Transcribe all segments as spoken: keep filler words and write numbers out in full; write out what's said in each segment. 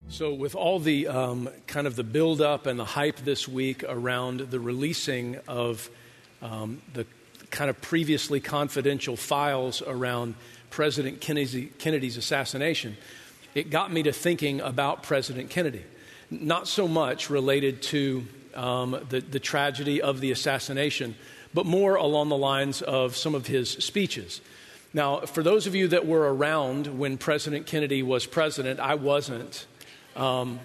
So with all the um, kind of the build-up and the hype this week around the releasing of um, the kind of previously confidential files around President Kennedy, Kennedy's assassination, it got me to thinking about President Kennedy. Not so much related to um, the, the tragedy of the assassination, but more along the lines of some of his speeches. Now, for those of you that were around when President Kennedy was president, I wasn't. Um,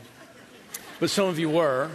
but some of you were.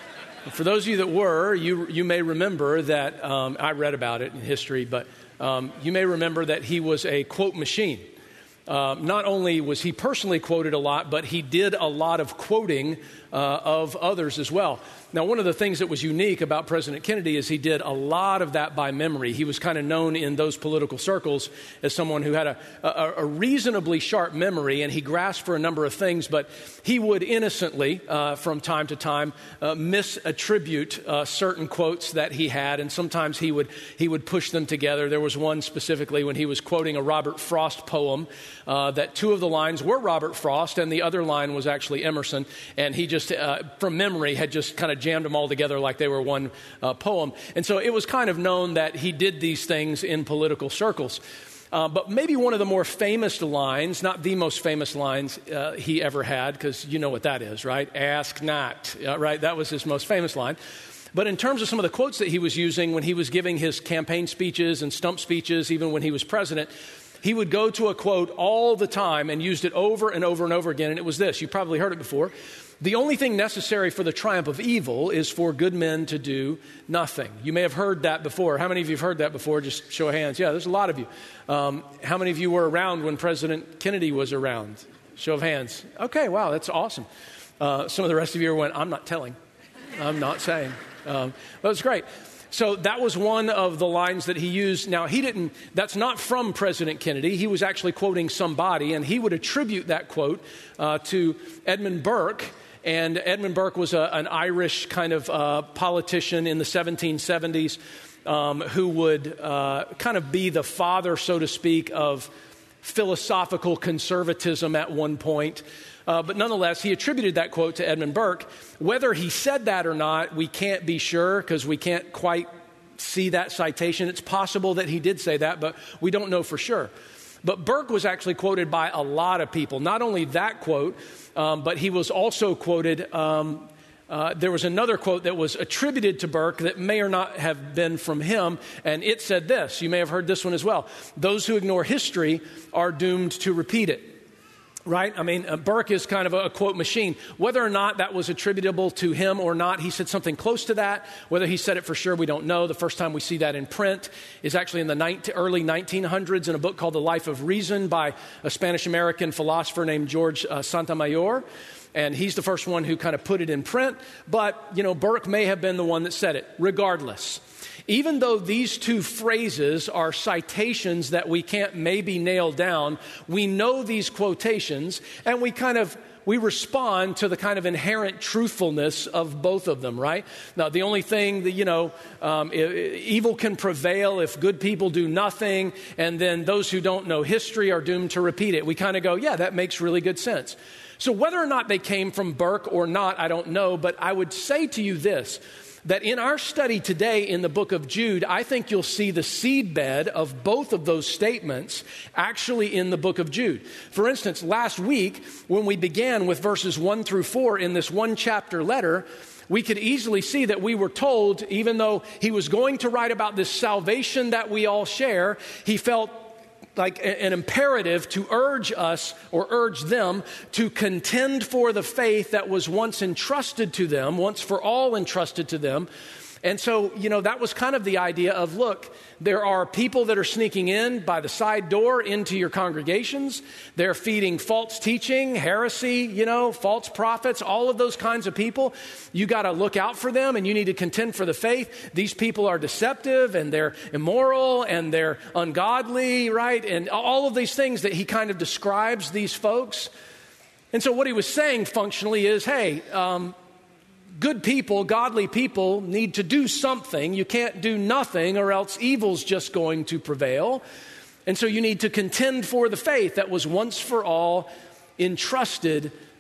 For those of you that were, you you may remember that, um, I read about it in history, but um, you may remember that he was a quote machine. Uh, not only was he personally quoted a lot, but he did a lot of quoting uh, of others as well. Now, one of the things that was unique about President Kennedy is he did a lot of that by memory. He was kind of known in those political circles as someone who had a, a, a reasonably sharp memory, and he grasped for a number of things, but he would innocently, uh, from time to time, uh, misattribute uh, certain quotes that he had, and sometimes he would he would push them together. There was one specifically when he was quoting a Robert Frost poem, uh, that two of the lines were Robert Frost, and the other line was actually Emerson, and he just, uh, from memory, had just kind of jammed them all together like they were one uh, poem. And so it was kind of known that he did these things in political circles. Uh, but maybe one of the more famous lines, not the most famous lines uh, he ever had, because you know what that is, right? Ask not, uh, right? That was his most famous line. But in terms of some of the quotes that he was using when he was giving his campaign speeches and stump speeches, even when he was president, he would go to a quote all the time and used it over and over and over again. And it was this. You probably heard it before. The only thing necessary for the triumph of evil is for good men to do nothing. You may have heard that before. How many of you have heard that before? Just show of hands. Yeah, there's a lot of you. Um, how many of you were around when President Kennedy was around? Show of hands. Okay, wow, that's awesome. Uh, some of the rest of you went, I'm not telling. I'm not saying. Um, but it's great. So that was one of the lines that he used. Now, he didn't, that's not from President Kennedy. He was actually quoting somebody, and he would attribute that quote uh, to Edmund Burke. And Edmund Burke was a, an Irish kind of uh, politician in the seventeen seventies um, who would uh, kind of be the father, so to speak, of philosophical conservatism at one point. Uh, but nonetheless, he attributed that quote to Edmund Burke. Whether he said that or not, we can't be sure because we can't quite see that citation. It's possible that he did say that, but we don't know for sure. But Burke was actually quoted by a lot of people. Not only that quote, um, but he was also quoted. Um, uh, there was another quote that was attributed to Burke that may or not have been from him, and it said this. You may have heard this one as well. Those who ignore history are doomed to repeat it. Right? I mean, uh, Burke is kind of a, a quote machine. Whether or not that was attributable to him or not, he said something close to that. Whether he said it for sure, we don't know. The first time we see that in print is actually in the nineteen, early nineteen hundreds in a book called The Life of Reason by a Spanish-American philosopher named George uh, Sotomayor. And he's the first one who kind of put it in print. But, you know, Burke may have been the one that said it. Regardless, even though these two phrases are citations that we can't maybe nail down, we know these quotations, and we kind of we respond to the kind of inherent truthfulness of both of them, right? Now, the only thing that, you know, um, evil can prevail if good people do nothing, and then those who don't know history are doomed to repeat it. We kind of go, yeah, that makes really good sense. So whether or not they came from Burke or not, I don't know, but I would say to you this, that in our study today in the book of Jude, I think you'll see the seedbed of both of those statements actually in the book of Jude. For instance, last week, when we began with verses one through four in this one chapter letter, we could easily see that we were told, even though he was going to write about this salvation that we all share, he felt like an imperative to urge us or urge them to contend for the faith that was once entrusted to them, once for all entrusted to them. And so, you know, that was kind of the idea of, look, there are people that are sneaking in by the side door into your congregations. They're feeding false teaching, heresy, you know, false prophets, all of those kinds of people. You got to look out for them, and you need to contend for the faith. These people are deceptive, and they're immoral, and they're ungodly, right? And all of these things that he kind of describes these folks. And so what he was saying functionally is, hey, um, good people, godly people need to do something. You can't do nothing or else evil's just going to prevail. And so you need to contend for the faith that was once for all entrusted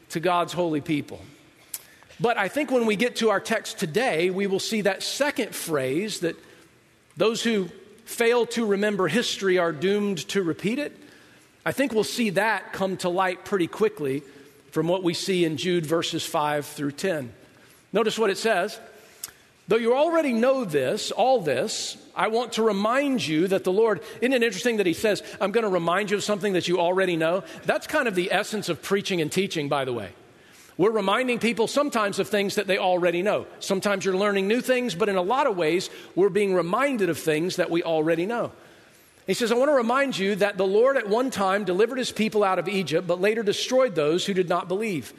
to God's holy people. But I think when we get to our text today, we will see that second phrase, that those who fail to remember history are doomed to repeat it. I think we'll see that come to light pretty quickly from what we see in Jude verses five through ten. Notice what it says. Though you already know this, all this, I want to remind you that the Lord, isn't it interesting that he says, I'm going to remind you of something that you already know? That's kind of the essence of preaching and teaching, by the way. We're reminding people sometimes of things that they already know. Sometimes you're learning new things, but in a lot of ways, we're being reminded of things that we already know. He says, I want to remind you that the Lord at one time delivered his people out of Egypt, but later destroyed those who did not believe.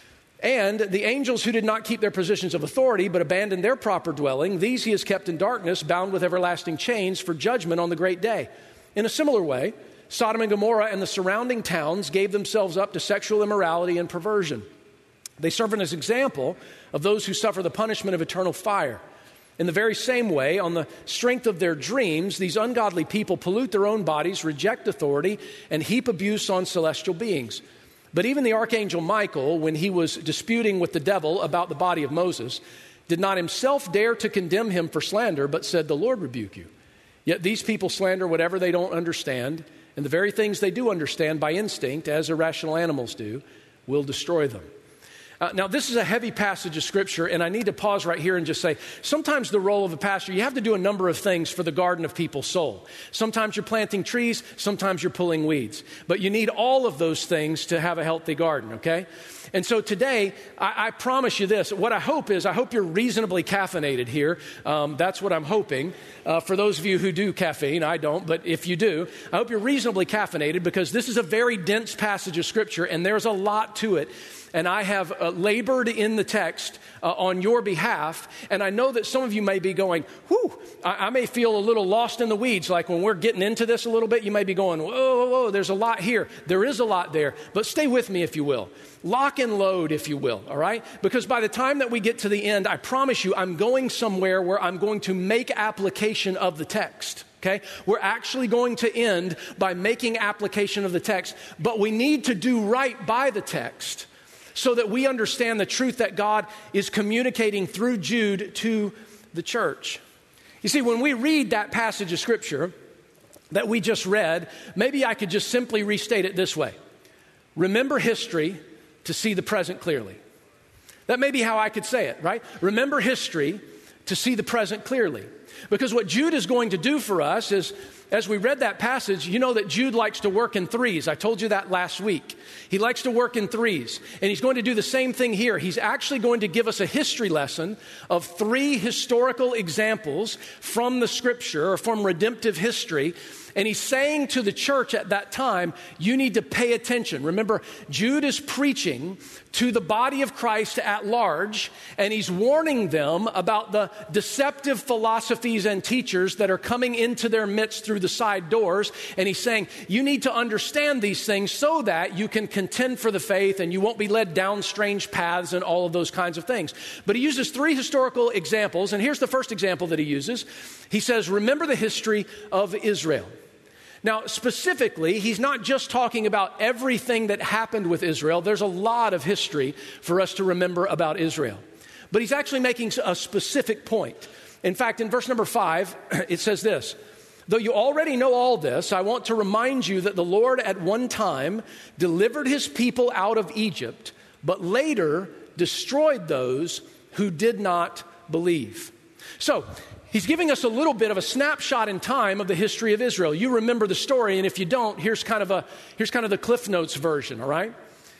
And the angels who did not keep their positions of authority, but abandoned their proper dwelling, these he has kept in darkness, bound with everlasting chains for judgment on the great day. In a similar way, Sodom and Gomorrah and the surrounding towns gave themselves up to sexual immorality and perversion. They serve as an example of those who suffer the punishment of eternal fire. In the very same way, on the strength of their dreams, these ungodly people pollute their own bodies, reject authority, and heap abuse on celestial beings. But even the archangel Michael, when he was disputing with the devil about the body of Moses, did not himself dare to condemn him for slander, but said, the Lord rebuke you. Yet these people slander whatever they don't understand, and the very things they do understand by instinct, as irrational animals do, will destroy them. Uh, now, this is a heavy passage of Scripture, and I need to pause right here and just say, sometimes the role of a pastor, you have to do a number of things for the garden of people's soul. Sometimes you're planting trees, sometimes you're pulling weeds. But you need all of those things to have a healthy garden, okay? And so today, I, I promise you this. What I hope is, I hope you're reasonably caffeinated here. Um, that's what I'm hoping. Uh, for those of you who do caffeine, I don't, but if you do, I hope you're reasonably caffeinated, because this is a very dense passage of Scripture, and there's a lot to it. And I have uh, labored in the text uh, on your behalf. And I know that some of you may be going, whew, I, I may feel a little lost in the weeds. Like when we're getting into this a little bit, you may be going, whoa, whoa, whoa, there's a lot here. There is a lot there. But stay with me if you will. Lock and load if you will, all right? Because by the time that we get to the end, I promise you, I'm going somewhere where I'm going to make application of the text. Okay, we're actually going to end by making application of the text. But we need to do right by the text, so that we understand the truth that God is communicating through Jude to the church. You see, when we read that passage of Scripture that we just read, maybe I could just simply restate it this way. Remember history to see the present clearly. That may be how I could say it, right? Remember history to see the present clearly. Because what Jude is going to do for us is, as we read that passage, you know that Jude likes to work in threes. I told you that last week. He likes to work in threes. And he's going to do the same thing here. He's actually going to give us a history lesson of three historical examples from the Scripture or from redemptive history. And he's saying to the church at that time, you need to pay attention. Remember, Jude is preaching to the body of Christ at large, and he's warning them about the deceptive philosophies and teachers that are coming into their midst through the side doors. And he's saying, you need to understand these things so that you can contend for the faith and you won't be led down strange paths and all of those kinds of things. But he uses three historical examples, and here's the first example that he uses. He says, remember the history of Israel. Now, specifically, he's not just talking about everything that happened with Israel. There's a lot of history for us to remember about Israel. But he's actually making a specific point. In fact, in verse number five, it says this, though you already know all this, I want to remind you that the Lord at one time delivered his people out of Egypt, but later destroyed those who did not believe. So, he's giving us a little bit of a snapshot in time of the history of Israel. You remember the story, and if you don't, here's kind of a here's kind of the Cliff Notes version, all right?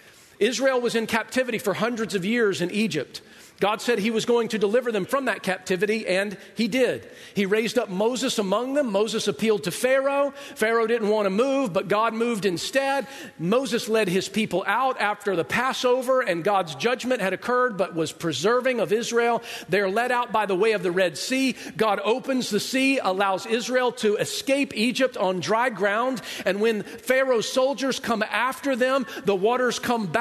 Israel was in captivity for hundreds of years in Egypt. God said he was going to deliver them from that captivity, and he did. He raised up Moses among them. Moses appealed to Pharaoh. Pharaoh didn't want to move, but God moved instead. Moses led his people out after the Passover, and God's judgment had occurred, but was preserving of Israel. They're led out by the way of the Red Sea. God opens the sea, allows Israel to escape Egypt on dry ground, and when Pharaoh's soldiers come after them, the waters come back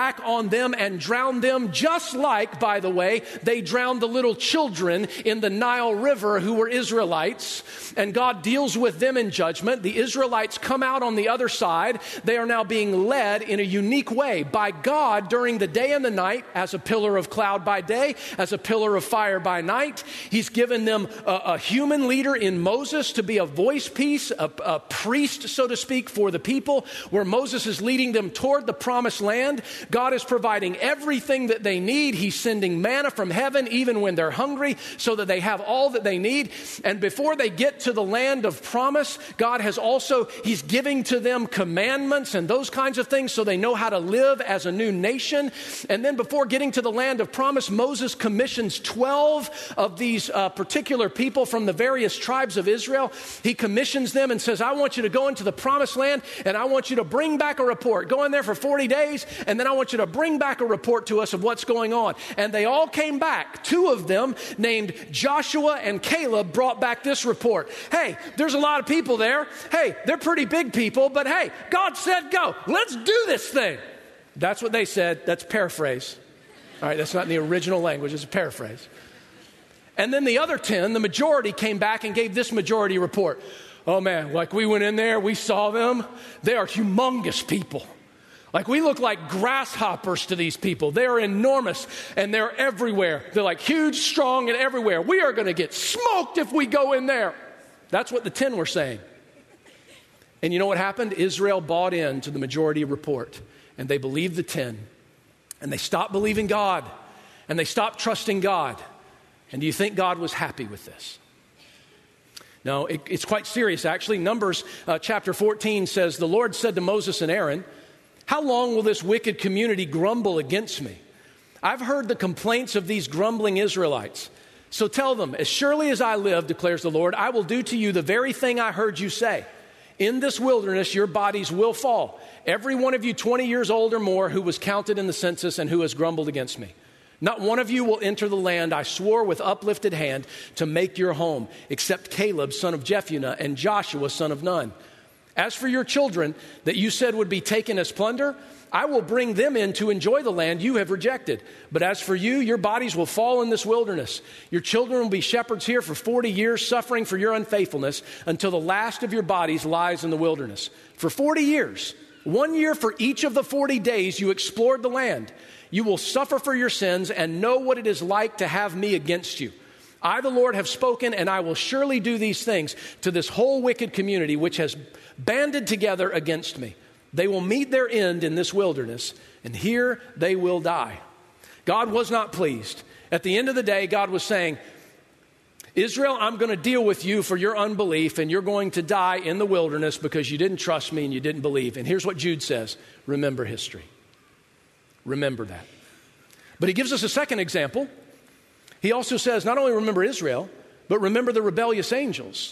back on them and drown them, just like, by the way, they drowned the little children in the Nile River who were Israelites. And God deals with them in judgment. The Israelites come out on the other side. They are now being led in a unique way by God during the day and the night, as a pillar of cloud by day, as a pillar of fire by night. He's given them a, a human leader in Moses to be a voice piece, a, a priest, so to speak, for the people, where Moses is leading them toward the promised land. God is providing everything that they need. He's sending manna from heaven even when they're hungry, so that they have all that they need. And before they get to the land of promise, God has also, he's giving to them commandments and those kinds of things so they know how to live as a new nation. And then before getting to the land of promise, Moses commissions twelve of these uh, particular people from the various tribes of Israel. He commissions them and says, I want you to go into the promised land and I want you to bring back a report. Go in there for forty days and then I want you to bring back a report to us of what's going on. And they all came back. Two of them, named Joshua and Caleb, brought back this report. Hey, there's a lot of people there. Hey, they're pretty big people, but hey, God said go. Let's do this thing. That's what they said. That's paraphrase. All right, that's not in the original language. It's a paraphrase. And then the other ten, the majority, came back and gave this majority report. Oh man, like we went in there, we saw them. They are humongous people. Like we look like grasshoppers to these people. They are enormous and they're everywhere. They're like huge, strong, and everywhere. We are going to get smoked if we go in there. That's what the ten were saying. And you know what happened? Israel bought into the majority report and they believed the ten. And they stopped believing God and they stopped trusting God. And do you think God was happy with this? No, it, it's quite serious, actually. Numbers uh, chapter fourteen says, the Lord said to Moses and Aaron, how long will this wicked community grumble against me? I've heard the complaints of these grumbling Israelites. So tell them, as surely as I live, declares the Lord, I will do to you the very thing I heard you say. In this wilderness, your bodies will fall. Every one of you twenty years old or more who was counted in the census and who has grumbled against me. Not one of you will enter the land I swore with uplifted hand to make your home, except Caleb, son of Jephunneh, and Joshua, son of Nun. As for your children that you said would be taken as plunder, I will bring them in to enjoy the land you have rejected. But as for you, your bodies will fall in this wilderness. Your children will be shepherds here for forty years, suffering for your unfaithfulness, until the last of your bodies lies in the wilderness. For forty years, one year for each of the forty days you explored the land. You will suffer for your sins and know what it is like to have me against you. I, the Lord, have spoken, and I will surely do these things to this whole wicked community which has banded together against me. They will meet their end in this wilderness, and here they will die. God was not pleased. At the end of the day, God was saying, Israel, I'm going to deal with you for your unbelief, and you're going to die in the wilderness because you didn't trust me and you didn't believe. And here's what Jude says, remember history. Remember that. But he gives us a second example. He also says, not only remember Israel, but remember the rebellious angels.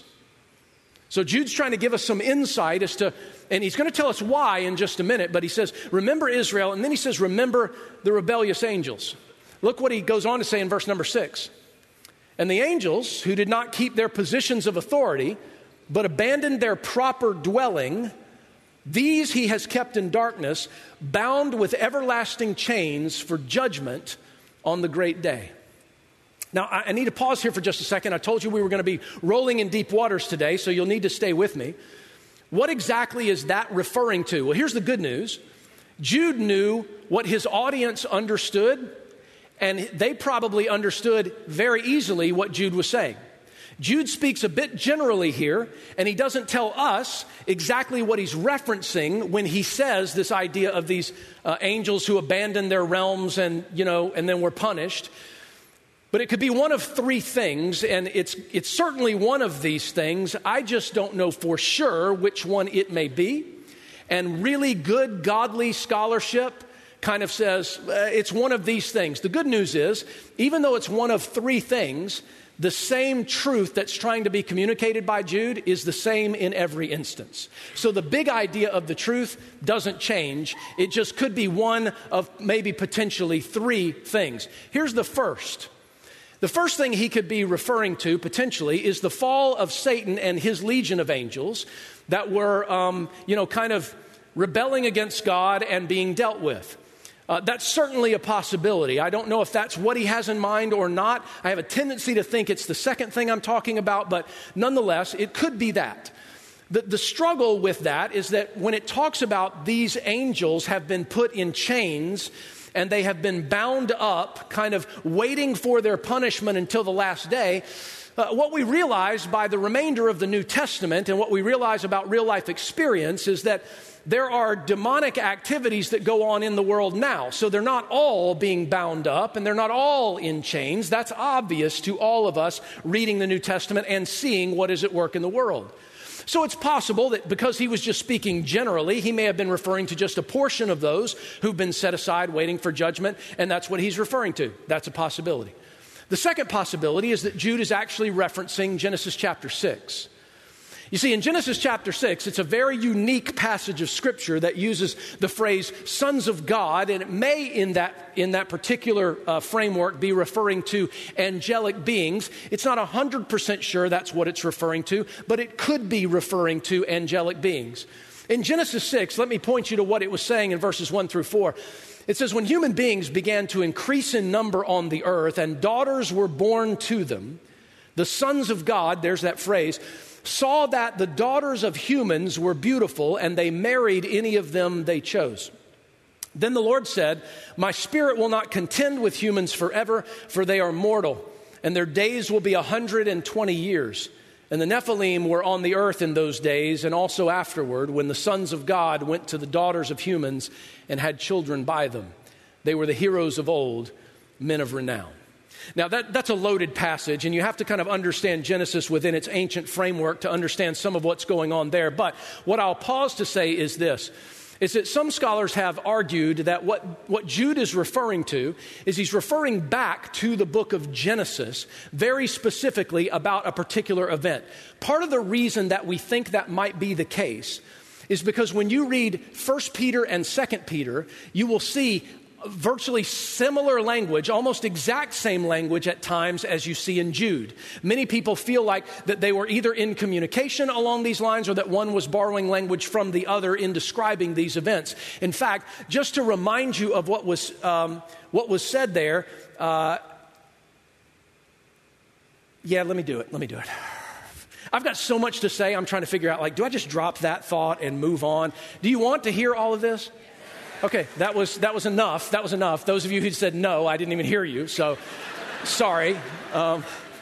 So Jude's trying to give us some insight as to, and he's going to tell us why in just a minute, but he says, remember Israel, and then he says, remember the rebellious angels. Look what he goes on to say in verse number six. And the angels who did not keep their positions of authority, but abandoned their proper dwelling, these he has kept in darkness, bound with everlasting chains for judgment on the great day. Now, I need to pause here for just a second. I told you we were going to be rolling in deep waters today, so you'll need to stay with me. What exactly is that referring to? Well, here's the good news. Jude knew what his audience understood, and they probably understood very easily what Jude was saying. Jude speaks a bit generally here, and he doesn't tell us exactly what he's referencing when he says this idea of these uh, angels who abandoned their realms and, you know, and then were punished. But it could be one of three things, and it's it's certainly one of these things. I just don't know for sure which one it may be. And really good, godly scholarship kind of says uh, it's one of these things. The good news is, even though it's one of three things, the same truth that's trying to be communicated by Jude is the same in every instance. So the big idea of the truth doesn't change. It just could be one of maybe potentially three things. Here's the first. The first thing he could be referring to potentially is the fall of Satan and his legion of angels that were, um, you know, kind of rebelling against God and being dealt with. Uh, that's certainly a possibility. I don't know if that's what he has in mind or not. I have a tendency to think it's the second thing I'm talking about, but nonetheless, it could be that. The, the struggle with that is that when it talks about these angels have been put in chains and they have been bound up, kind of waiting for their punishment until the last day, uh, what we realize by the remainder of the New Testament and what we realize about real life experience is that there are demonic activities that go on in the world now. So they're not all being bound up and they're not all in chains. That's obvious to all of us reading the New Testament and seeing what is at work in the world. So it's possible that because he was just speaking generally, he may have been referring to just a portion of those who've been set aside waiting for judgment, and that's what he's referring to. That's a possibility. The second possibility is that Jude is actually referencing Genesis chapter six. You see, in Genesis chapter six, it's a very unique passage of Scripture that uses the phrase sons of God, and it may in that in that particular uh, framework be referring to angelic beings. It's not one hundred percent sure that's what it's referring to, but it could be referring to angelic beings. In Genesis six, let me point you to what it was saying in verses one through four. It says, when human beings began to increase in number on the earth and daughters were born to them, the sons of God, there's that phrase, saw that the daughters of humans were beautiful, and they married any of them they chose. Then the Lord said, my spirit will not contend with humans forever, for they are mortal, and their days will be a hundred and twenty years. And the Nephilim were on the earth in those days, and also afterward, when the sons of God went to the daughters of humans and had children by them. They were the heroes of old, men of renown. Now, that, that's a loaded passage, and you have to kind of understand Genesis within its ancient framework to understand some of what's going on there. But what I'll pause to say is this, is that some scholars have argued that what, what Jude is referring to is he's referring back to the book of Genesis, very specifically about a particular event. Part of the reason that we think that might be the case is because when you read First Peter and Second Peter, you will see virtually similar language, almost exact same language at times as you see in Jude. Many people feel like that they were either in communication along these lines or that one was borrowing language from the other in describing these events. In fact, just to remind you of what was um, what was said there, uh, yeah, let me do it. Let me do it. I've got so much to say. I'm trying to figure out, like, do I just drop that thought and move on? Do you want to hear all of this? Okay, that was that was enough. That was enough. Those of you who said no, I didn't even hear you, so sorry. Um,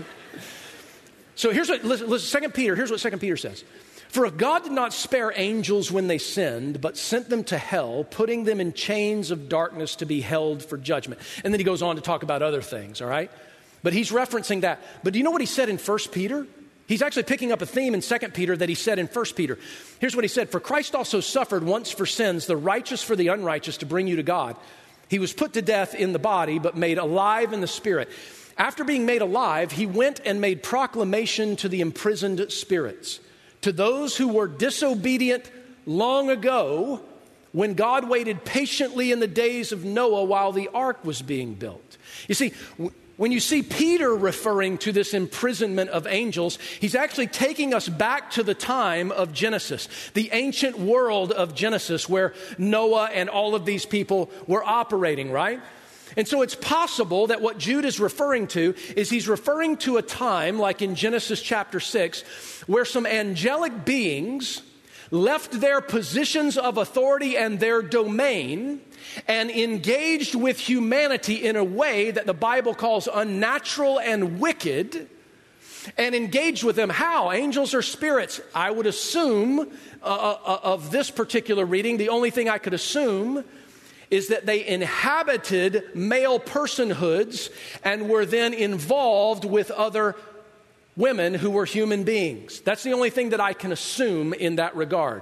so here's what, listen, listen, Second Peter, here's what Second Peter says. For if God did not spare angels when they sinned, but sent them to hell, putting them in chains of darkness to be held for judgment. And then he goes on to talk about other things, all right? But he's referencing that. But do you know what he said in First Peter? He's actually picking up a theme in Second Peter that he said in First Peter. Here's what he said. For Christ also suffered once for sins, the righteous for the unrighteous, to bring you to God. He was put to death in the body, but made alive in the spirit. After being made alive, he went and made proclamation to the imprisoned spirits, to those who were disobedient long ago, when God waited patiently in the days of Noah while the ark was being built. You see, when you see Peter referring to this imprisonment of angels, he's actually taking us back to the time of Genesis, the ancient world of Genesis where Noah and all of these people were operating, right? And so it's possible that what Jude is referring to is he's referring to a time like in Genesis chapter six where some angelic beings left their positions of authority and their domain and engaged with humanity in a way that the Bible calls unnatural and wicked, and engaged with them. How? Angels are spirits. I would assume uh, uh, of this particular reading, the only thing I could assume is that they inhabited male personhoods and were then involved with other women who were human beings. That's the only thing that I can assume in that regard.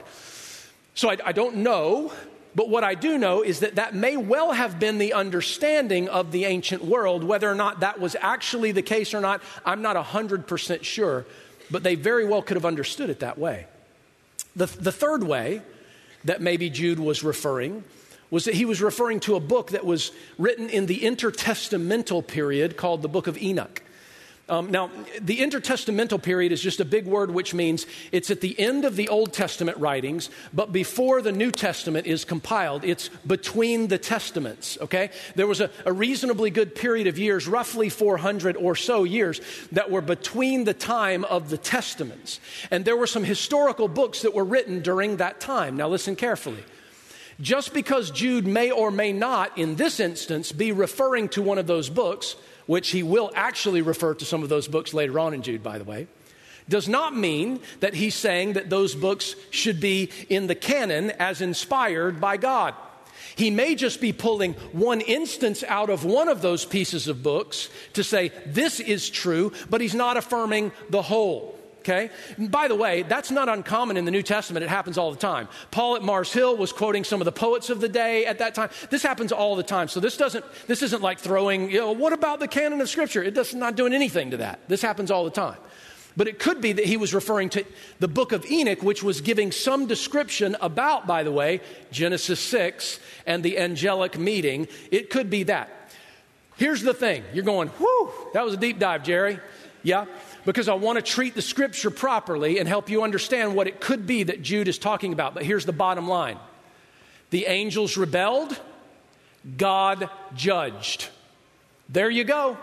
So I, I don't know, but what I do know is that that may well have been the understanding of the ancient world. Whether or not that was actually the case or not, I'm not one hundred percent sure, but they very well could have understood it that way. The, the third way that maybe Jude was referring was that he was referring to a book that was written in the intertestamental period called the Book of Enoch. Um, now, the intertestamental period is just a big word, which means it's at the end of the Old Testament writings, but before the New Testament is compiled. It's between the testaments, okay? There was a, a reasonably good period of years, roughly four hundred or so years, that were between the time of the testaments. And there were some historical books that were written during that time. Now, listen carefully. Just because Jude may or may not, in this instance, be referring to one of those books, which he will actually refer to some of those books later on in Jude, by the way, does not mean that he's saying that those books should be in the canon as inspired by God. He may just be pulling one instance out of one of those pieces of books to say this is true, but he's not affirming the whole. Okay? And by the way, that's not uncommon in the New Testament. It happens all the time. Paul at Mars Hill was quoting some of the poets of the day at that time. This happens all the time. So this doesn't, this isn't like throwing, you know, what about the canon of Scripture? It does not doing anything to that. This happens all the time. But it could be that he was referring to the book of Enoch, which was giving some description about, by the way, Genesis six and the angelic meeting. It could be that. Here's the thing. You're going, whew, that was a deep dive, Jerry. Yeah. Because I want to treat the Scripture properly and help you understand what it could be that Jude is talking about. But here's the bottom line. The angels rebelled, God judged. There you go.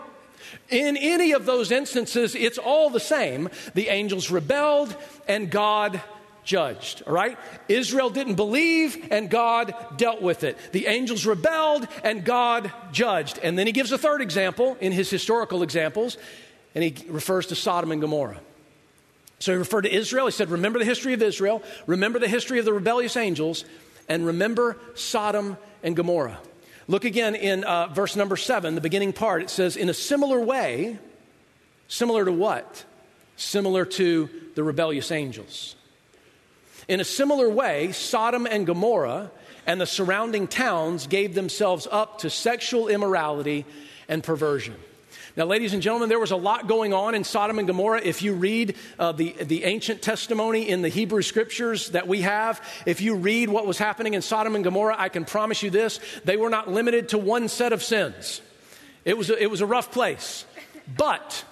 In any of those instances, it's all the same. The angels rebelled and God judged, all right? Israel didn't believe and God dealt with it. The angels rebelled and God judged. And then he gives a third example in his historical examples. And he refers to Sodom and Gomorrah. So he referred to Israel. He said, remember the history of Israel, remember the history of the rebellious angels, and remember Sodom and Gomorrah. Look again in uh, verse number seven, the beginning part. It says, in a similar way, similar to what? Similar to the rebellious angels. In a similar way, Sodom and Gomorrah and the surrounding towns gave themselves up to sexual immorality and perversion. Now, ladies and gentlemen, there was a lot going on in Sodom and Gomorrah. If you read uh, the, the ancient testimony in the Hebrew Scriptures that we have, if you read what was happening in Sodom and Gomorrah, I can promise you this, they were not limited to one set of sins. It was a, it was a rough place. But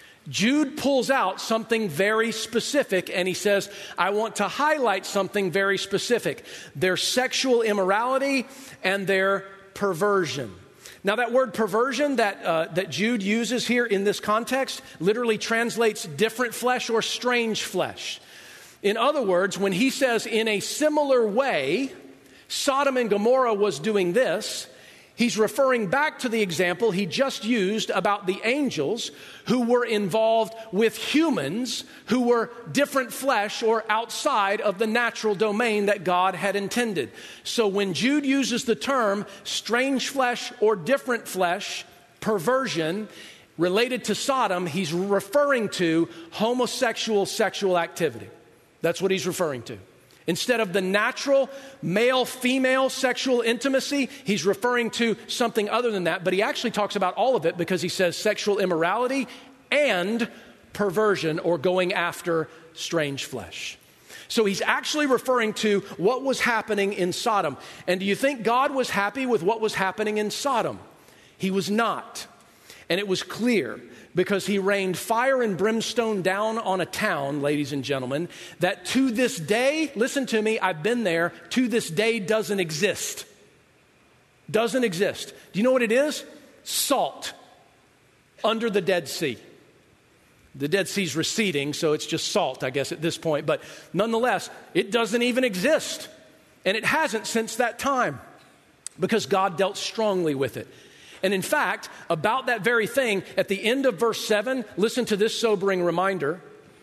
Jude pulls out something very specific, and he says, I want to highlight something very specific, their sexual immorality and their perversion. Now, that word perversion that uh, that Jude uses here in this context literally translates different flesh or strange flesh. In other words, when he says in a similar way, Sodom and Gomorrah was doing this, he's referring back to the example he just used about the angels who were involved with humans who were different flesh or outside of the natural domain that God had intended. So when Jude uses the term strange flesh or different flesh, perversion, related to Sodom, he's referring to homosexual sexual activity. That's what he's referring to. Instead of the natural male-female sexual intimacy, he's referring to something other than that. But he actually talks about all of it because he says sexual immorality and perversion or going after strange flesh. So he's actually referring to what was happening in Sodom. And do you think God was happy with what was happening in Sodom? He was not. And it was clear because he rained fire and brimstone down on a town, ladies and gentlemen, that to this day, listen to me, I've been there, to this day doesn't exist. Doesn't exist. Do you know what it is? Salt under the Dead Sea. The Dead Sea's receding, so it's just salt, I guess, at this point. But nonetheless, it doesn't even exist. And it hasn't since that time because God dealt strongly with it. And in fact, about that very thing, at the end of verse seven, listen to this sobering reminder.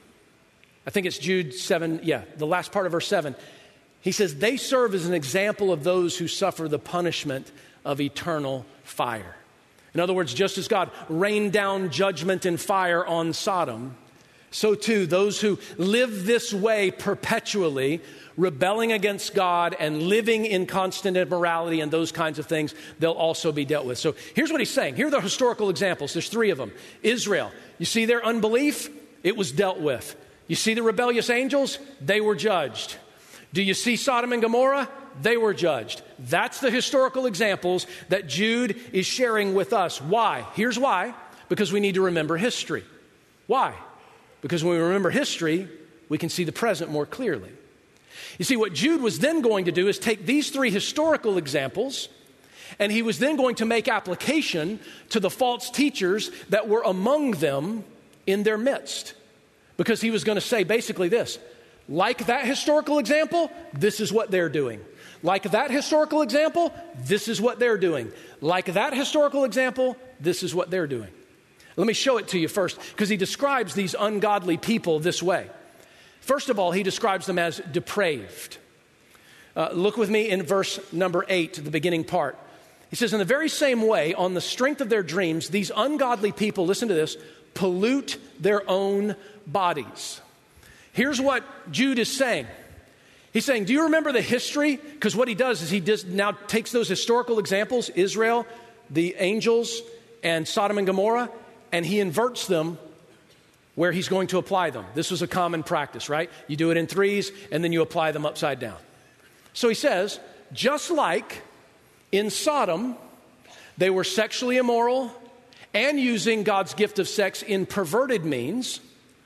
I think it's Jude seven, yeah, the last part of verse seven. He says, they serve as an example of those who suffer the punishment of eternal fire. In other words, just as God rained down judgment and fire on Sodom, so too those who live this way perpetually, rebelling against God and living in constant immorality and those kinds of things, they'll also be dealt with. So here's what he's saying. Here are the historical examples. There's three of them. Israel, you see their unbelief? It was dealt with. You see the rebellious angels? They were judged. Do you see Sodom and Gomorrah? They were judged. That's the historical examples that Jude is sharing with us. Why? Here's why. Because we need to remember history. Why? Because when we remember history, we can see the present more clearly. You see, what Jude was then going to do is take these three historical examples, and he was then going to make application to the false teachers that were among them in their midst. Because he was going to say basically this: like that historical example, this is what they're doing. Like that historical example, this is what they're doing. Like that historical example, this is what they're doing. Let me show it to you first, because he describes these ungodly people this way. First of all, he describes them as depraved. Uh, look with me in verse number eight, the beginning part. He says, in the very same way, on the strength of their dreams, these ungodly people, listen to this, pollute their own bodies. Here's what Jude is saying. He's saying, do you remember the history? Because what he does is he just now takes those historical examples, Israel, the angels, and Sodom and Gomorrah, and he inverts them where he's going to apply them. This was a common practice, right? You do it in threes, and then you apply them upside down. So he says, just like in Sodom, they were sexually immoral and using God's gift of sex in perverted means,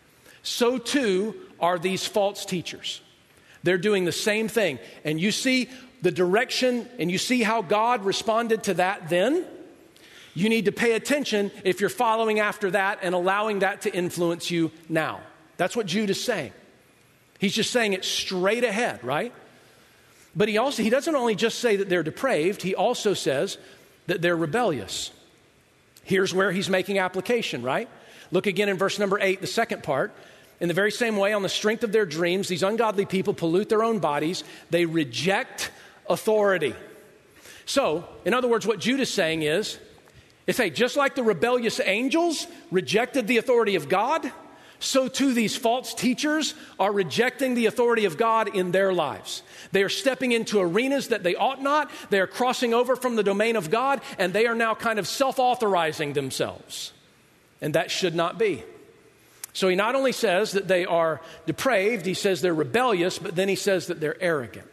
so too are these false teachers. They're doing the same thing. And you see the direction, and you see how God responded to that then. You need to pay attention if you're following after that and allowing that to influence you now. That's what Jude is saying. He's just saying it straight ahead, right? But he also, he doesn't only just say that they're depraved, he also says that they're rebellious. Here's where he's making application, right? Look again in verse number eight, the second part. In the very same way, on the strength of their dreams, these ungodly people pollute their own bodies. They reject authority. So, in other words, what Jude is saying is, it's hey, just like the rebellious angels rejected the authority of God, so too these false teachers are rejecting the authority of God in their lives. They are stepping into arenas that they ought not. They are crossing over from the domain of God, and they are now kind of self-authorizing themselves. And that should not be. So he not only says that they are depraved, he says they're rebellious, but then he says that they're arrogant.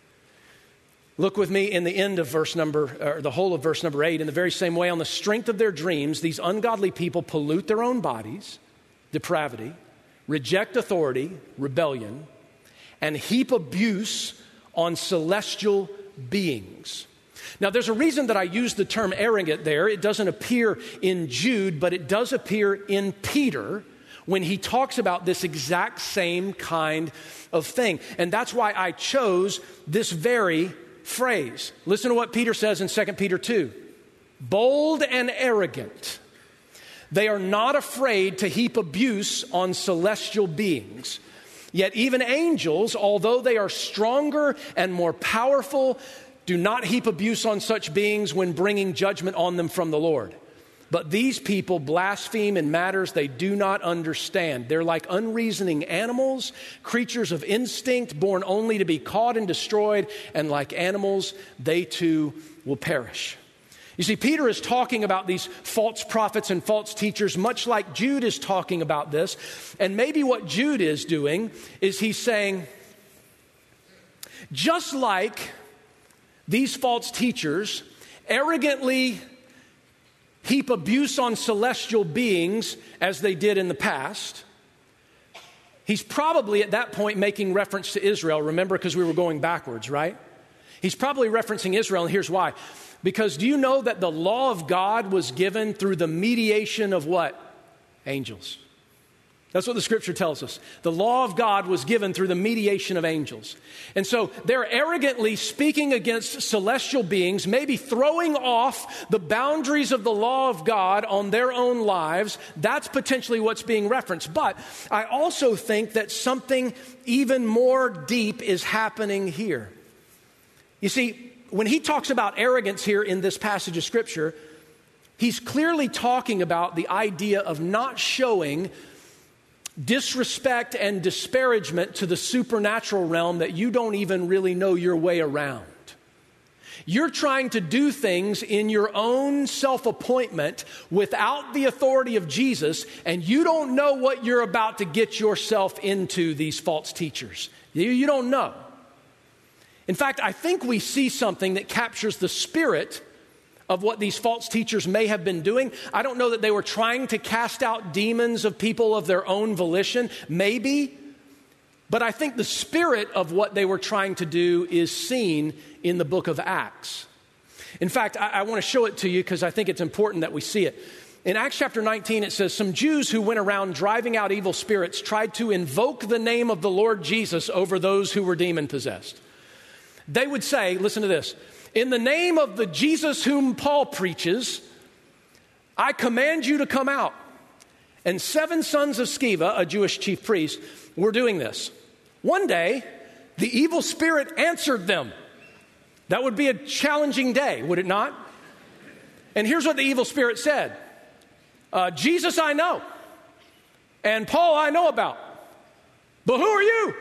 Look with me in the end of verse number, or the whole of verse number eight. In the very same way, on the strength of their dreams, these ungodly people pollute their own bodies, depravity, reject authority, rebellion, and heap abuse on celestial beings. Now, there's a reason that I use the term arrogant there. It doesn't appear in Jude, but it does appear in Peter when he talks about this exact same kind of thing. And that's why I chose this very phrase. Listen to what Peter says in Second Peter two. Bold and arrogant, they are not afraid to heap abuse on celestial beings. Yet even angels, although they are stronger and more powerful, do not heap abuse on such beings when bringing judgment on them from the Lord. But these people blaspheme in matters they do not understand. They're like unreasoning animals, creatures of instinct, born only to be caught and destroyed, and like animals, they too will perish. You see, Peter is talking about these false prophets and false teachers, much like Jude is talking about this. And maybe what Jude is doing is he's saying, just like these false teachers arrogantly heap abuse on celestial beings as they did in the past, he's probably at that point making reference to Israel. Remember, because we were going backwards, right? He's probably referencing Israel, and here's why. Because do you know that the law of God was given through the mediation of what? Angels. That's what the scripture tells us. The law of God was given through the mediation of angels. And so they're arrogantly speaking against celestial beings, maybe throwing off the boundaries of the law of God on their own lives. That's potentially what's being referenced. But I also think that something even more deep is happening here. You see, when he talks about arrogance here in this passage of scripture, he's clearly talking about the idea of not showing disrespect and disparagement to the supernatural realm that you don't even really know your way around. You're trying to do things in your own self-appointment without the authority of Jesus, and you don't know what you're about to get yourself into, these false teachers. You, you don't know. In fact, I think we see something that captures the spirit of what these false teachers may have been doing. I don't know that they were trying to cast out demons of people of their own volition, maybe. But I think the spirit of what they were trying to do is seen in the book of Acts. In fact, I, I want to show it to you because I think it's important that we see it. In Acts chapter nineteen, it says, some Jews who went around driving out evil spirits tried to invoke the name of the Lord Jesus over those who were demon-possessed. They would say, listen to this, in the name of the Jesus whom Paul preaches, I command you to come out. And seven sons of Sceva, a Jewish chief priest, were doing this. One day, the evil spirit answered them. That would be a challenging day, would it not? And here's what the evil spirit said. Uh, Jesus I know, and Paul I know about, but who are you?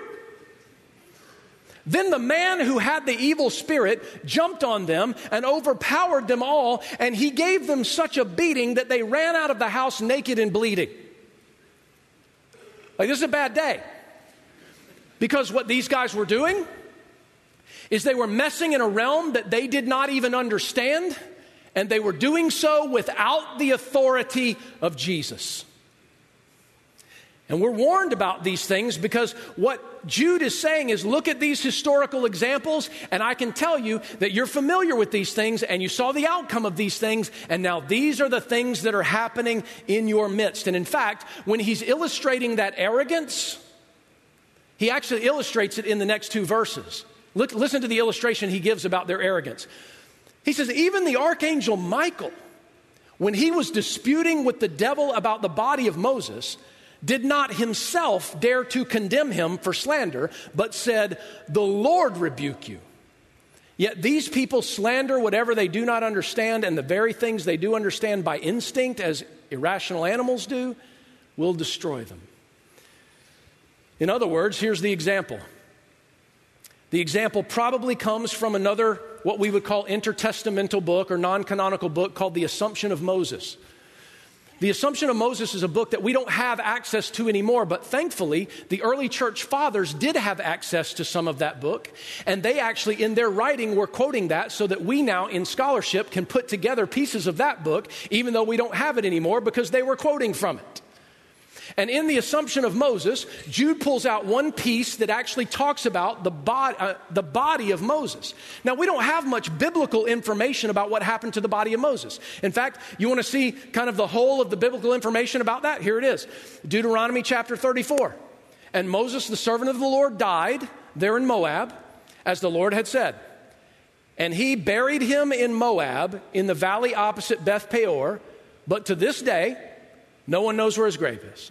Then the man who had the evil spirit jumped on them and overpowered them all, and he gave them such a beating that they ran out of the house naked and bleeding. Like, this is a bad day. Because what these guys were doing is they were messing in a realm that they did not even understand, and they were doing so without the authority of Jesus. And we're warned about these things because what Jude is saying is, look at these historical examples, and I can tell you that you're familiar with these things, and you saw the outcome of these things, and now these are the things that are happening in your midst. And in fact, when he's illustrating that arrogance, he actually illustrates it in the next two verses. Look, listen to the illustration he gives about their arrogance. He says, even the archangel Michael, when he was disputing with the devil about the body of Moses, did not himself dare to condemn him for slander, but said, the Lord rebuke you. Yet these people slander whatever they do not understand, and the very things they do understand by instinct, as irrational animals do, will destroy them. In other words, here's the example. The example probably comes from another, what we would call intertestamental book or non-canonical book called The Assumption of Moses. The Assumption of Moses is a book that we don't have access to anymore, but thankfully, the early church fathers did have access to some of that book, and they actually, in their writing, were quoting that so that we now, in scholarship, can put together pieces of that book, even though we don't have it anymore, because they were quoting from it. And in the Assumption of Moses, Jude pulls out one piece that actually talks about the body, uh, the body of Moses. Now, we don't have much biblical information about what happened to the body of Moses. In fact, you want to see kind of the whole of the biblical information about that? Here it is. Deuteronomy chapter thirty-four. And Moses, the servant of the Lord, died there in Moab, as the Lord had said. And he buried him in Moab, in the valley opposite Beth Peor. But to this day, no one knows where his grave is.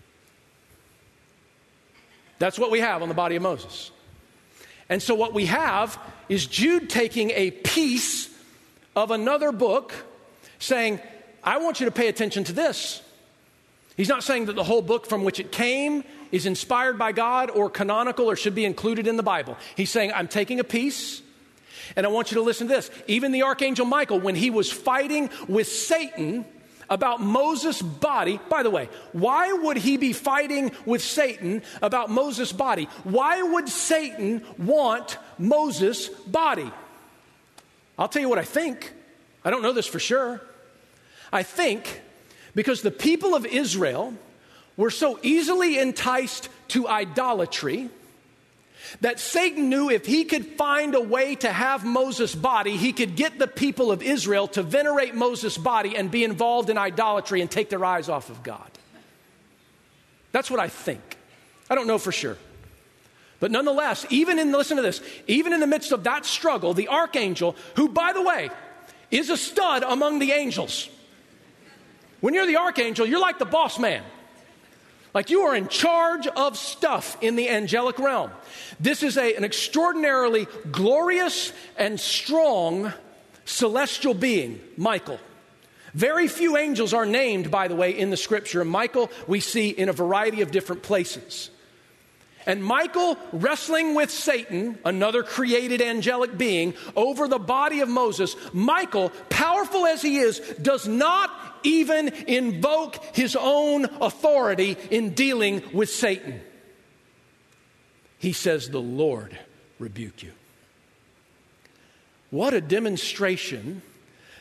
That's what we have on the body of Moses. And so what we have is Jude taking a piece of another book saying, I want you to pay attention to this. He's not saying that the whole book from which it came is inspired by God or canonical or should be included in the Bible. He's saying, I'm taking a piece, and I want you to listen to this. Even the archangel Michael, when he was fighting with Satan about Moses' body. By the way, why would he be fighting with Satan about Moses' body? Why would Satan want Moses' body? I'll tell you what I think. I don't know this for sure. I think because the people of Israel were so easily enticed to idolatry that Satan knew if he could find a way to have Moses' body, he could get the people of Israel to venerate Moses' body and be involved in idolatry and take their eyes off of God. That's what I think. I don't know for sure. But nonetheless, even in, listen to this, even in the midst of that struggle, the archangel, who, by the way, is a stud among the angels. When you're the archangel, you're like the boss man. Like you are in charge of stuff in the angelic realm. This is a, an extraordinarily glorious and strong celestial being, Michael. Very few angels are named, by the way, in the scripture. Michael we see in a variety of different places. And Michael wrestling with Satan, another created angelic being, over the body of Moses. Michael, powerful as he is, does not even invoke his own authority in dealing with Satan. He says, the Lord rebuke you. What a demonstration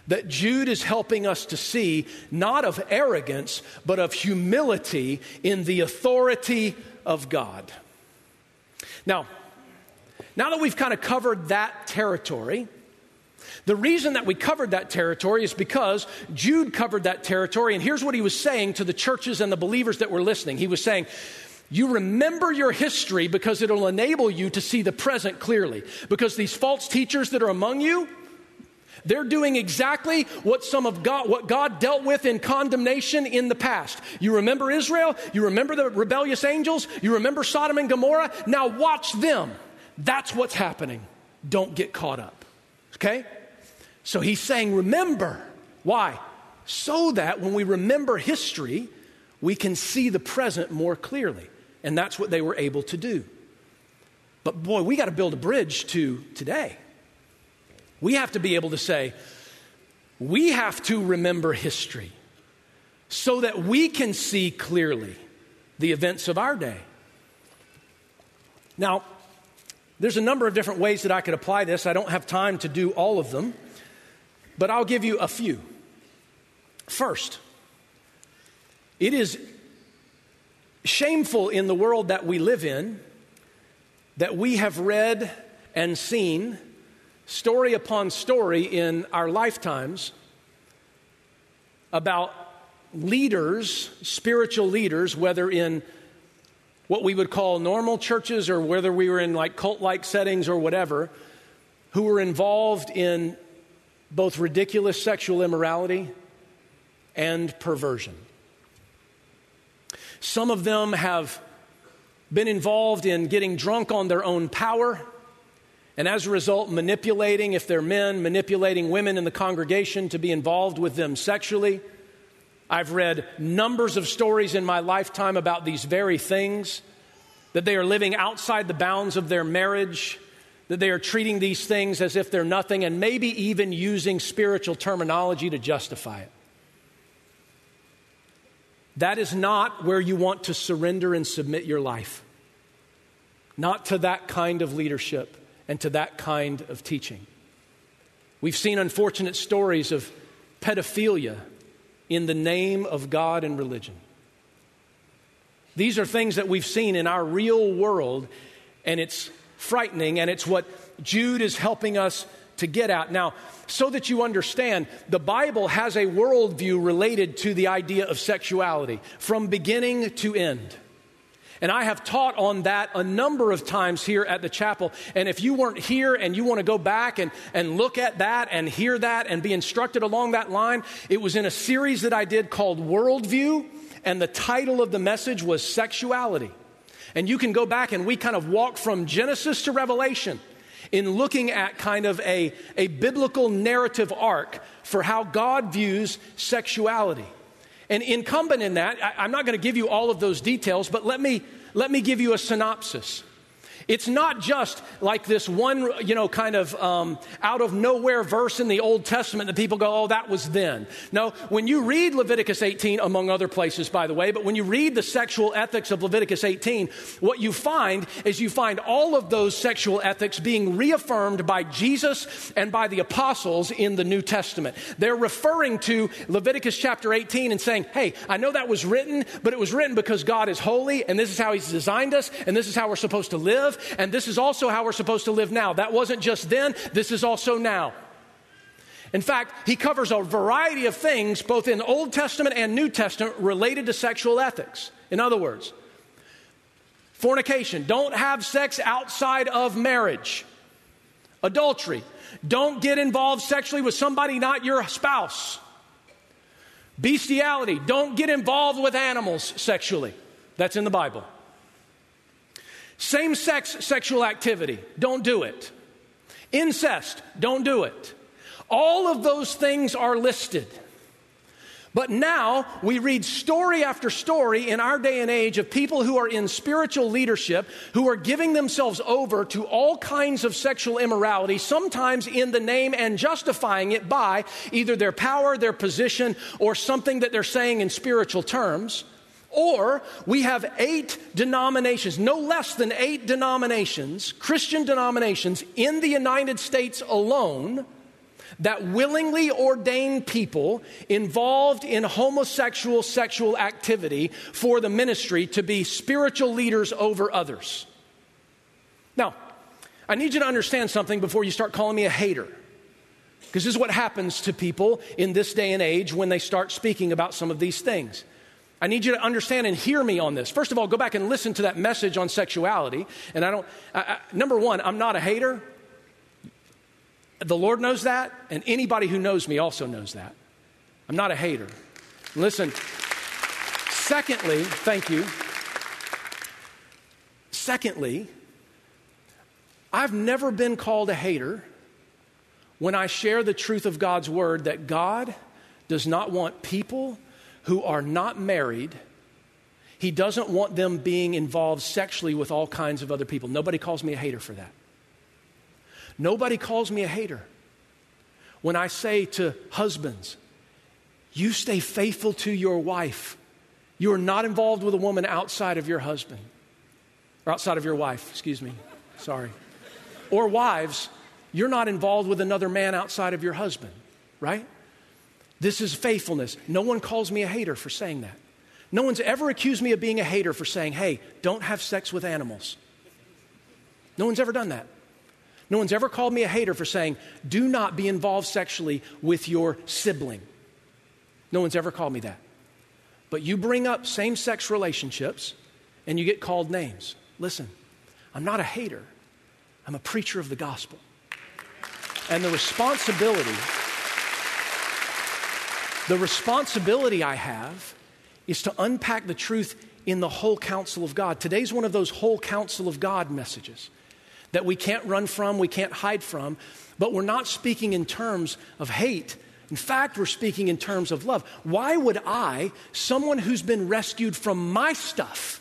that Jude is helping us to see, not of arrogance, but of humility in the authority of God. Now, now that we've kind of covered that territory, the reason that we covered that territory is because Jude covered that territory, and here's what he was saying to the churches and the believers that were listening. He was saying, you remember your history because it'll enable you to see the present clearly. Because these false teachers that are among you, they're doing exactly what some of God, what God dealt with in condemnation in the past. You remember Israel? You remember the rebellious angels? You remember Sodom and Gomorrah? Now watch them. That's what's happening. Don't get caught up. Okay? So he's saying, remember. Why? So that when we remember history, we can see the present more clearly. And that's what they were able to do. But boy, we got to build a bridge to today. We have to be able to say, we have to remember history so that we can see clearly the events of our day. Now, there's a number of different ways that I could apply this. I don't have time to do all of them, but I'll give you a few. First, it is shameful in the world that we live in that we have read and seen story upon story in our lifetimes about leaders, spiritual leaders, whether in what we would call normal churches or whether we were in like cult-like settings or whatever, who were involved in both ridiculous sexual immorality and perversion. Some of them have been involved in getting drunk on their own power, and as a result, manipulating, if they're men, manipulating women in the congregation to be involved with them sexually. I've read numbers of stories in my lifetime about these very things, that they are living outside the bounds of their marriage, that they are treating these things as if they're nothing, and maybe even using spiritual terminology to justify it. That is not where you want to surrender and submit your life. Not to that kind of leadership and to that kind of teaching. We've seen unfortunate stories of pedophilia in the name of God and religion. These are things that we've seen in our real world, and it's frightening, and it's what Jude is helping us to get at. Now, so that you understand, the Bible has a worldview related to the idea of sexuality from beginning to end. And I have taught on that a number of times here at the chapel. And if you weren't here and you want to go back and, and look at that and hear that and be instructed along that line, it was in a series that I did called Worldview, and the title of the message was Sexuality. And you can go back and we kind of walk from Genesis to Revelation in looking at kind of a, a biblical narrative arc for how God views sexuality. And incumbent in that, I, I'm not going to give you all of those details, but let me let me give you a synopsis. It's not just like this one, you know, kind of um, out of nowhere verse in the Old Testament that people go, oh, that was then. No, when you read Leviticus eighteen, among other places, by the way, but when you read the sexual ethics of Leviticus eighteen, what you find is you find all of those sexual ethics being reaffirmed by Jesus and by the apostles in the New Testament. They're referring to Leviticus chapter eighteen and saying, hey, I know that was written, but it was written because God is holy, and this is how He's designed us, and this is how we're supposed to live. And this is also how we're supposed to live now. That wasn't just then, this is also now. In fact, he covers a variety of things, both in Old Testament and New Testament, related to sexual ethics. In other words, fornication, don't have sex outside of marriage. Adultery, don't get involved sexually with somebody not your spouse. Bestiality, don't get involved with animals sexually. That's in the Bible. Same-sex sexual activity, don't do it. Incest, don't do it. All of those things are listed. But now we read story after story in our day and age of people who are in spiritual leadership, who are giving themselves over to all kinds of sexual immorality, sometimes in the name and justifying it by either their power, their position, or something that they're saying in spiritual terms. Or we have eight denominations, no less than eight denominations, Christian denominations in the United States alone, that willingly ordain people involved in homosexual sexual activity for the ministry to be spiritual leaders over others. Now, I need you to understand something before you start calling me a hater. Because this is what happens to people in this day and age when they start speaking about some of these things. I need you to understand and hear me on this. First of all, go back and listen to that message on sexuality. And I don't, I, I, number one, I'm not a hater. The Lord knows that, and anybody who knows me also knows that. I'm not a hater. Listen, secondly, thank you. Secondly, I've never been called a hater when I share the truth of God's word that God does not want people who are not married. He doesn't want them being involved sexually with all kinds of other people. Nobody calls me a hater for that. Nobody calls me a hater when I say to husbands, you stay faithful to your wife. You are not involved with a woman outside of your husband. Or outside of your wife, excuse me. Sorry. Or wives, you're not involved with another man outside of your husband, right? This is faithfulness. No one calls me a hater for saying that. No one's ever accused me of being a hater for saying, hey, don't have sex with animals. No one's ever done that. No one's ever called me a hater for saying, do not be involved sexually with your sibling. No one's ever called me that. But you bring up same-sex relationships and you get called names. Listen, I'm not a hater. I'm a preacher of the gospel. And the responsibility, the responsibility I have is to unpack the truth in the whole counsel of God. Today's one of those whole counsel of God messages that we can't run from, we can't hide from, but we're not speaking in terms of hate. In fact, we're speaking in terms of love. Why would I, someone who's been rescued from my stuff,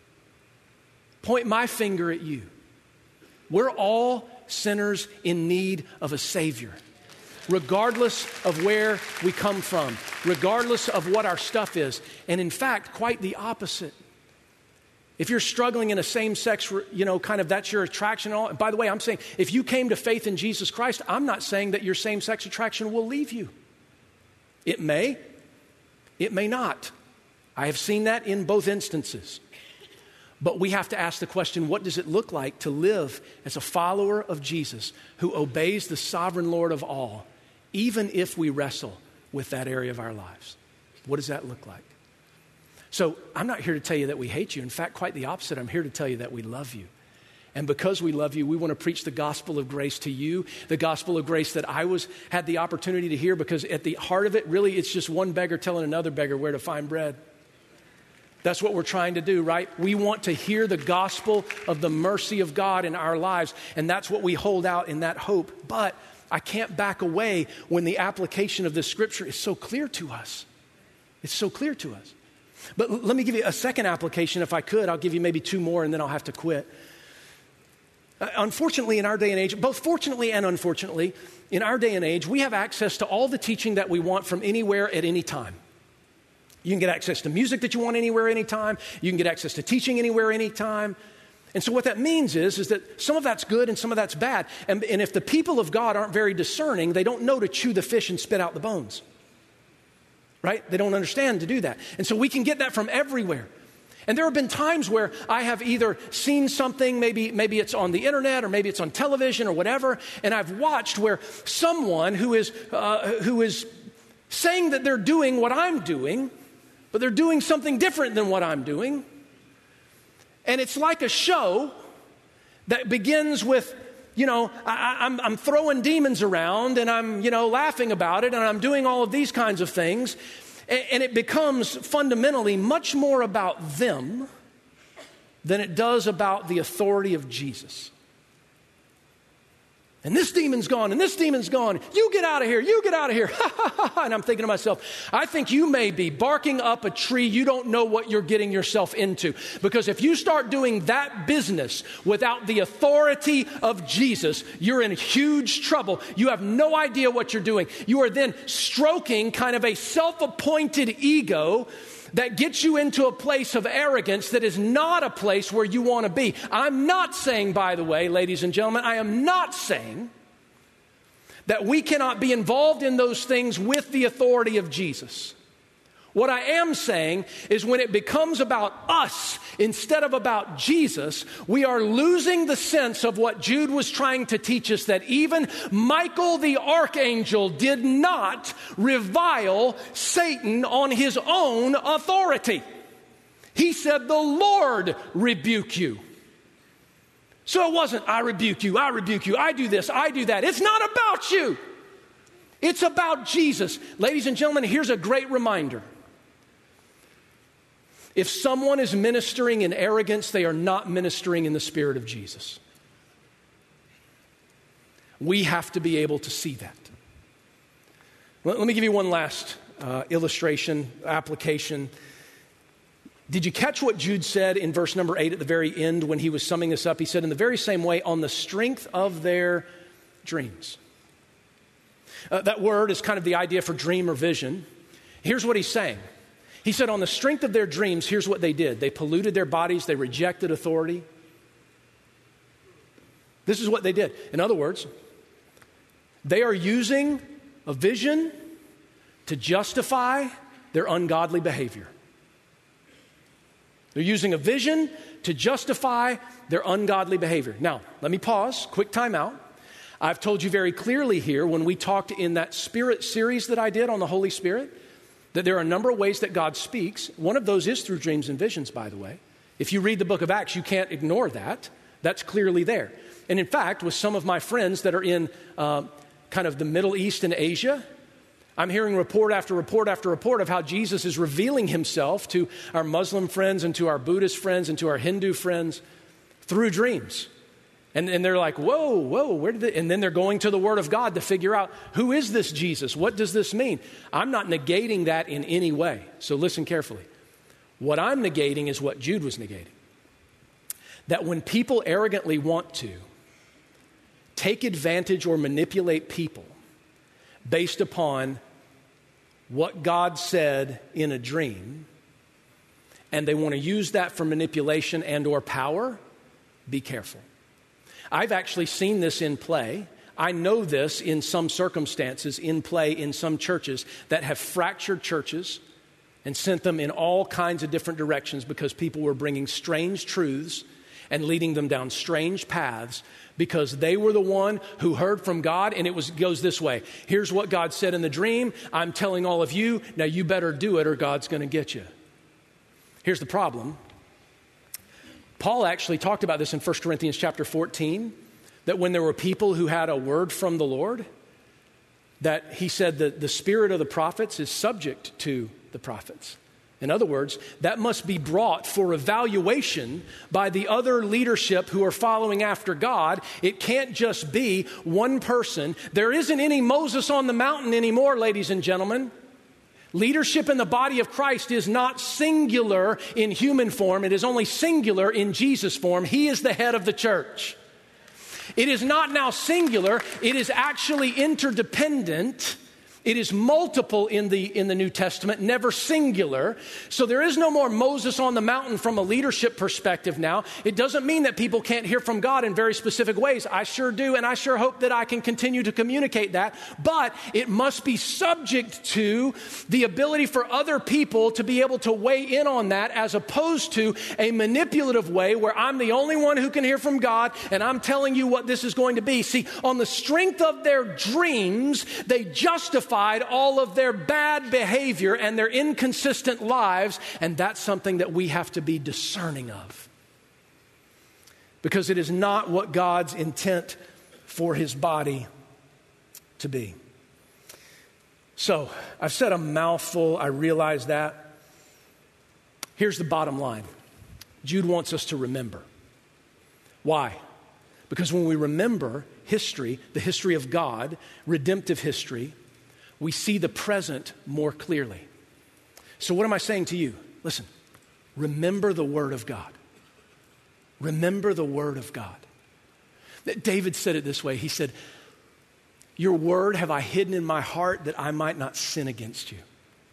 point my finger at you? We're all sinners in need of a Savior, regardless of where we come from, regardless of what our stuff is. And in fact, quite the opposite. If you're struggling in a same-sex, you know, kind of that's your attraction. And all. By the way, I'm saying if you came to faith in Jesus Christ, I'm not saying that your same-sex attraction will leave you. It may. It may not. I have seen that in both instances. But we have to ask the question, what does it look like to live as a follower of Jesus who obeys the sovereign Lord of all, even if we wrestle with that area of our lives? What does that look like? So I'm not here to tell you that we hate you. In fact, quite the opposite. I'm here to tell you that we love you. And because we love you, we want to preach the gospel of grace to you, the gospel of grace that I was had the opportunity to hear, because at the heart of it, really, it's just one beggar telling another beggar where to find bread. That's what we're trying to do, right? We want to hear the gospel of the mercy of God in our lives, and that's what we hold out in that hope. But I can't back away when the application of this scripture is so clear to us. It's so clear to us. But l- let me give you a second application, if I could. I'll give you maybe two more, and then I'll have to quit. Uh, unfortunately, in our day and age, both fortunately and unfortunately, in our day and age, we have access to all the teaching that we want from anywhere at any time. You can get access to music that you want anywhere, anytime. You can get access to teaching anywhere, anytime. And so what that means is, is that some of that's good and some of that's bad. And, and if the people of God aren't very discerning, they don't know to chew the fish and spit out the bones. Right? They don't understand to do that. And so we can get that from everywhere. And there have been times where I have either seen something, maybe, maybe it's on the internet or maybe it's on television or whatever, and I've watched where someone who is, uh, who is saying that they're doing what I'm doing, but they're doing something different than what I'm doing. And it's like a show that begins with, you know, I, I'm, I'm throwing demons around and I'm, you know, laughing about it and I'm doing all of these kinds of things. And, and it becomes fundamentally much more about them than it does about the authority of Jesus. And this demon's gone, and this demon's gone. You get out of here, you get out of here. And I'm thinking to myself, I think you may be barking up a tree. You don't know what you're getting yourself into. Because if you start doing that business without the authority of Jesus, you're in huge trouble. You have no idea what you're doing. You are then stroking kind of a self-appointed ego that gets you into a place of arrogance that is not a place where you want to be. I'm not saying, by the way, ladies and gentlemen, I am not saying that we cannot be involved in those things with the authority of Jesus. What I am saying is when it becomes about us instead of about Jesus, we are losing the sense of what Jude was trying to teach us, that even Michael the archangel did not revile Satan on his own authority. He said, "The Lord rebuke you." So it wasn't, "I rebuke you, I rebuke you, I do this, I do that." It's not about you. It's about Jesus. Ladies and gentlemen, here's a great reminder. If someone is ministering in arrogance, they are not ministering in the Spirit of Jesus. We have to be able to see that. Let, let me give you one last uh, illustration, application. Did you catch what Jude said in verse number eight at the very end when he was summing this up? He said, in the very same way, on the strength of their dreams. Uh, that word is kind of the idea for dream or vision. Here's what he's saying. He said, on the strength of their dreams, here's what they did. They polluted their bodies. They rejected authority. This is what they did. In other words, they are using a vision to justify their ungodly behavior. They're using a vision to justify their ungodly behavior. Now, let me pause. Quick time out. I've told you very clearly here when we talked in that Spirit series that I did on the Holy Spirit, that there are a number of ways that God speaks. One of those is through dreams and visions, by the way. If you read the book of Acts, you can't ignore that. That's clearly there. And in fact, with some of my friends that are in uh, kind of the Middle East and Asia, I'm hearing report after report after report of how Jesus is revealing himself to our Muslim friends and to our Buddhist friends and to our Hindu friends through dreams. And, and they're like, whoa, whoa, where did it? And then they're going to the Word of God to figure out, who is this Jesus? What does this mean? I'm not negating that in any way. So listen carefully. What I'm negating is what Jude was negating. That when people arrogantly want to take advantage or manipulate people based upon what God said in a dream, and they want to use that for manipulation and or power, be careful. I've actually seen this in play. I know this in some circumstances in play in some churches that have fractured churches and sent them in all kinds of different directions because people were bringing strange truths and leading them down strange paths because they were the one who heard from God, and it was goes this way. Here's what God said in the dream. I'm telling all of you, now you better do it or God's going to get you. Here's the problem. Paul actually talked about this in First Corinthians chapter fourteen, that when there were people who had a word from the Lord, that he said that the spirit of the prophets is subject to the prophets. In other words, that must be brought for evaluation by the other leadership who are following after God. It can't just be one person. There isn't any Moses on the mountain anymore, ladies and gentlemen. Leadership in the body of Christ is not singular in human form. It is only singular in Jesus' form. He is the head of the church. It is not now singular. It is actually interdependent. It is multiple in the, in the New Testament, never singular. So there is no more Moses on the mountain from a leadership perspective now. It doesn't mean that people can't hear from God in very specific ways. I sure do, and I sure hope that I can continue to communicate that. But it must be subject to the ability for other people to be able to weigh in on that, as opposed to a manipulative way where I'm the only one who can hear from God and I'm telling you what this is going to be. See, on the strength of their dreams, they justify all of their bad behavior and their inconsistent lives, and that's something that we have to be discerning of, because it is not what God's intent for his body to be. So, I've said a mouthful, I realize that. Here's the bottom line. Jude wants us to remember. Why? Because when we remember history, the history of God, redemptive history, we see the present more clearly. So what am I saying to you? Listen, remember the Word of God. Remember the Word of God. David said it this way. He said, your word have I hidden in my heart that I might not sin against you.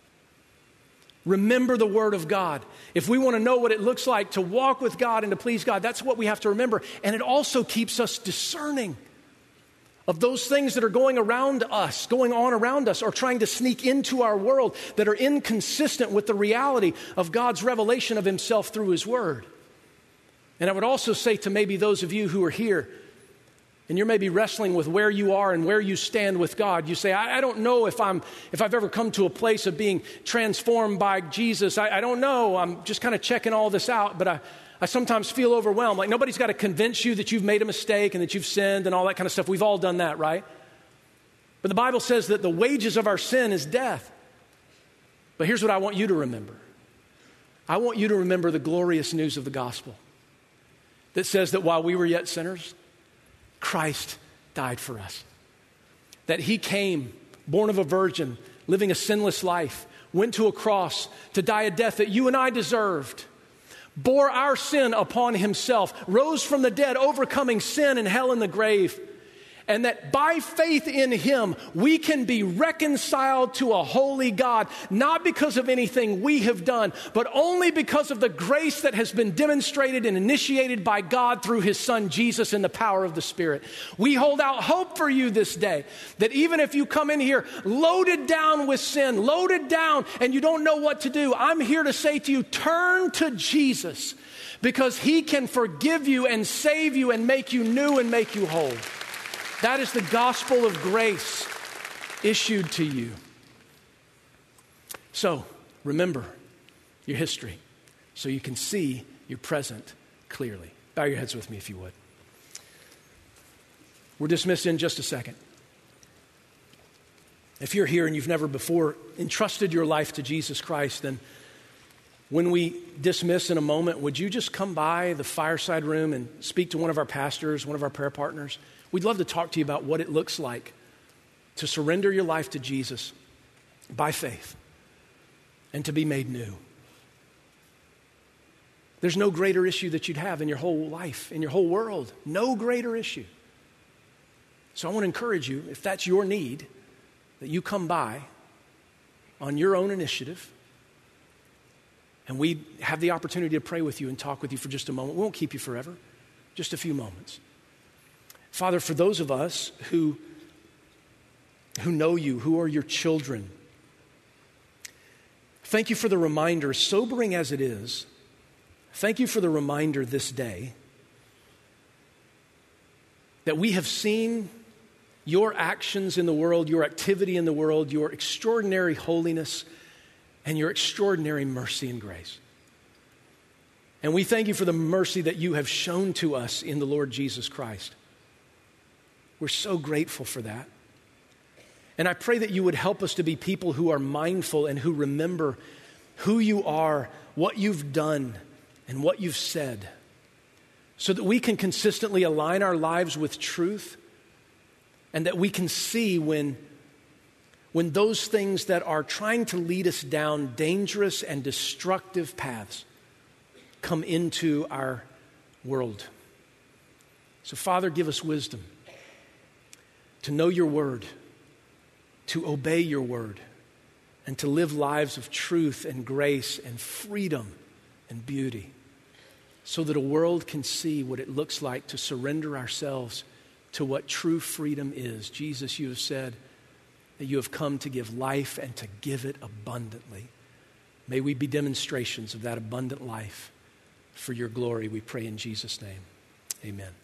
Remember the Word of God. If we want to know what it looks like to walk with God and to please God, that's what we have to remember. And it also keeps us discerning. of those things that are going around us, going on around us, or trying to sneak into our world that are inconsistent with the reality of God's revelation of himself through his word. And I would also say to maybe those of you who are here, and you're maybe wrestling with where you are and where you stand with God. You say, I, I don't know if I'm if I've ever come to a place of being transformed by Jesus. I, I don't know. I'm just kind of checking all this out, but I, I sometimes feel overwhelmed. Like nobody's got to convince you that you've made a mistake and that you've sinned and all that kind of stuff. We've all done that, right? But the Bible says that the wages of our sin is death. But here's what I want you to remember. I want you to remember the glorious news of the gospel that says that while we were yet sinners, Christ died for us. That he came, born of a virgin, living a sinless life, went to a cross to die a death that you and I deserved, bore our sin upon himself, rose from the dead, overcoming sin and hell and the grave, and that by faith in him, we can be reconciled to a holy God, not because of anything we have done, but only because of the grace that has been demonstrated and initiated by God through his son Jesus in the power of the Spirit. We hold out hope for you this day, that even if you come in here loaded down with sin, loaded down, and you don't know what to do, I'm here to say to you, turn to Jesus, because he can forgive you and save you and make you new and make you whole. That is the gospel of grace issued to you. So, remember your history so you can see your present clearly. Bow your heads with me if you would. We're dismissed in just a second. If you're here and you've never before entrusted your life to Jesus Christ, then when we dismiss in a moment, would you just come by the fireside room and speak to one of our pastors, one of our prayer partners? We'd love to talk to you about what it looks like to surrender your life to Jesus by faith and to be made new. There's no greater issue that you'd have in your whole life, in your whole world. No greater issue. So I want to encourage you, if that's your need, that you come by on your own initiative, and we have the opportunity to pray with you and talk with you for just a moment. We won't keep you forever, just a few moments. Father, for those of us who, who know you, who are your children, thank you for the reminder, sobering as it is, thank you for the reminder this day that we have seen your actions in the world, your activity in the world, your extraordinary holiness, and your extraordinary mercy and grace. And we thank you for the mercy that you have shown to us in the Lord Jesus Christ. We're so grateful for that. And I pray that you would help us to be people who are mindful and who remember who you are, what you've done, and what you've said, so that we can consistently align our lives with truth, and that we can see when, when those things that are trying to lead us down dangerous and destructive paths come into our world. So, Father, give us wisdom to know your word, to obey your word, and to live lives of truth and grace and freedom and beauty, so that a world can see what it looks like to surrender ourselves to what true freedom is. Jesus, you have said that you have come to give life and to give it abundantly. May we be demonstrations of that abundant life for your glory, we pray in Jesus' name. Amen.